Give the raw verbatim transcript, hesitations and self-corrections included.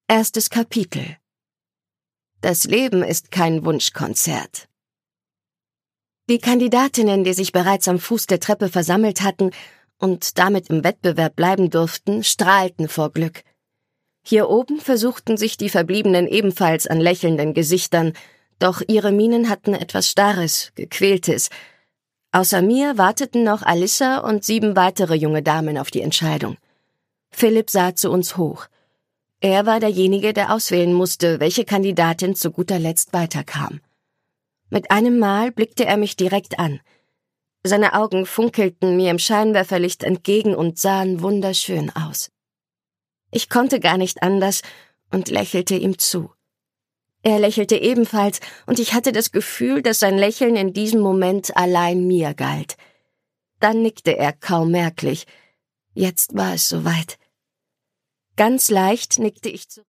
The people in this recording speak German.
Erstes Kapitel. Das Leben ist kein Wunschkonzert. Die Kandidatinnen, die sich bereits am Fuß der Treppe versammelt hatten und damit im Wettbewerb bleiben durften, strahlten vor Glück. Hier oben versuchten sich die Verbliebenen ebenfalls an lächelnden Gesichtern, doch ihre Mienen hatten etwas Starres, Gequältes. Außer mir warteten noch Alissa und sieben weitere junge Damen auf die Entscheidung. Philipp sah zu uns hoch. Er war derjenige, der auswählen musste, welche Kandidatin zu guter Letzt weiterkam. Mit einem Mal blickte er mich direkt an. Seine Augen funkelten mir im Scheinwerferlicht entgegen und sahen wunderschön aus. Ich konnte gar nicht anders und lächelte ihm zu. Er lächelte ebenfalls, und ich hatte das Gefühl, dass sein Lächeln in diesem Moment allein mir galt. Dann nickte er kaum merklich. Jetzt war es soweit. Ganz leicht nickte ich zurück.